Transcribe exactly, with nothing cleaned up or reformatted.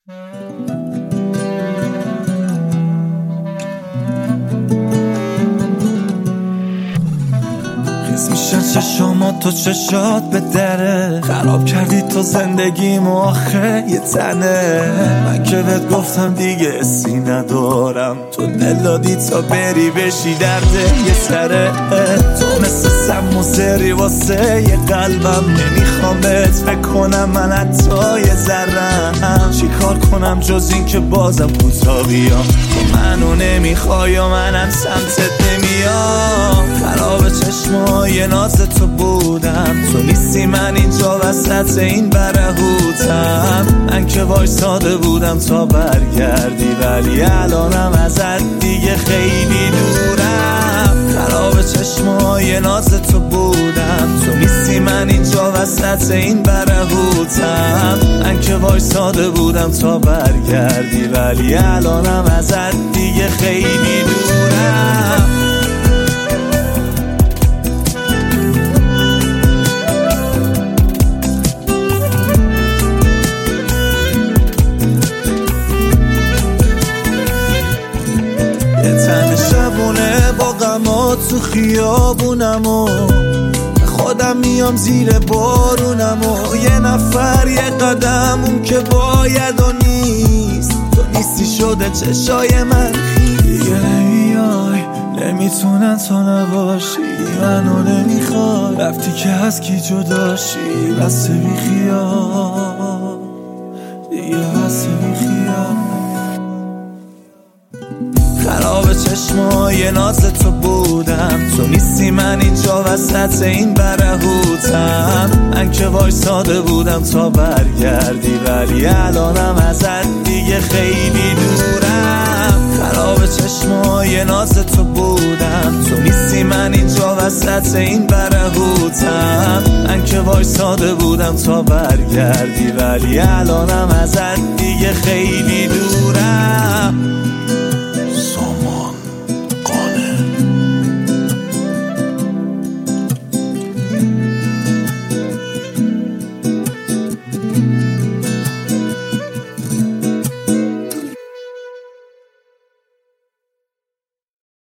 خیز میشن چشامات تو چشات به دره، خراب کردی تو زندگیمو آخه یه تنه. من که بهت گفتم دیگه اسی ندارم، تو دل دادی تا بری بشی درده یه سره. تو مثل سم و زری واسه یه قلبم، نمیخوام بهت بکنم من حتی یه ذرم. چی کار کنم جز این که بازم کوتا بیام، تو منو نمیخوای و منم سمتت نمیام. خراب چشمای ناز تو بودم، تو نیستی من اینجا وسط این برهوتم. من که وایساده بودم تا برگردی، ولی الانم ازت دیگه خیلی دورم. خراب چشمای ناز تو بودم، تو نیستی من اینجا وسط این برهوتم. من که وایساده بودم تا برگردی، ولی الانم ازت دیگه خیلی دورم. شبونه با غمات تو خیابونم و خودم میام زیر بارونم و یه نفر یه قدم اون که باید و نیست. تو نیستی شده چشای من دیگه نمیای، نمیتونن تو نباشی، منو نمیخوای. رفتی که از کی جداشی، بسته بی خیال دیگه، بسته بی خیال. خراب چشمای ناز تو بودم، تو نیستی من اینجا وسط این برهوتم. من که وایساده بودم تا برگردی، ولی الانم ازت دیگه خیلی دورم. خراب چشمای ناز تو بودم، تو نیستی من اینجا وسط این برهوتم. من که وایساده بودم تا برگردی، ولی الانم ازت دیگه خیلی دورم.